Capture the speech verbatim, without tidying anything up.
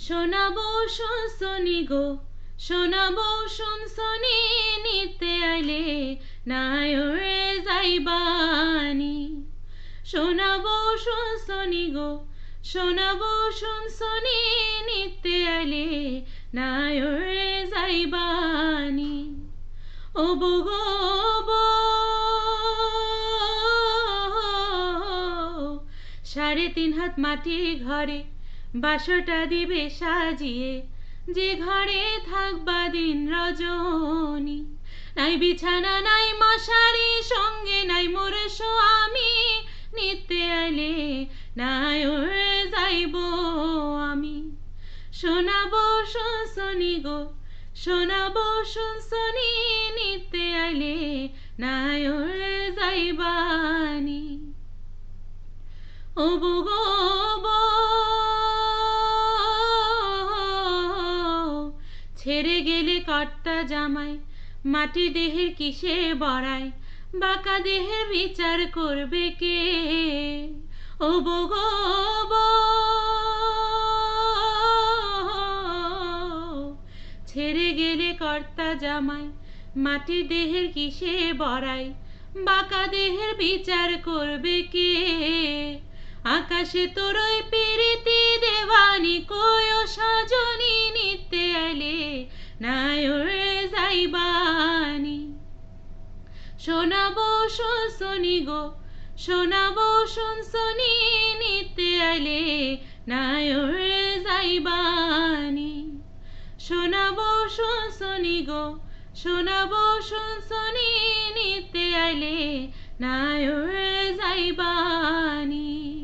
শোনাবো শুনছনি গো, শোনাবো শুনছনি, নিতে আইলে নায়রে যাইবানি। শোনাবো শুনছনি গো, শোনাবো শুনছনি, নিতে আইলে নায়রে যাইবানি। ও বো গো বো, সাড়ে তিন হাত মাটির ঘরে বাসটা দিবে সাজিয়ে, যে ঘরে থাকবা দিন রজনী। নাই বিছানা নাই মশারি, সঙ্গে নাই মোর স্বামী, নিতে আইলে নায়রে যাইব আমি। শোনাবো শুনছনি গো, শোনাবো শুনছনি, নিতে আইলে নায়রে যাইবানি। ও বো গো বো, ছেড়ে গেলে কর্তা জামাই, মাটির দেহের কিসে বড়াই, বাঁকা দেহের বিচার করবে কে? ও বো গো বো, ছেড়ে গেলে কর্তা জামাই, মাটির দেহের কিসে বড়াই, বাঁকা দেহের বিচার করবে কে? আকাশে তোরই পিরিতি দেওয়ানি, কয়ো সাজনি, নিতে আইলে নায়রে যাইবানি। শোনাবো শুনছনি গো, শোনাবো শুনছনি, নিতে আইলে নায়রে যাইবানি। শোনাবো শুনছনি গো, শোনাবো শুনছনি, নিতে আইলে নায়রে যাইবানি।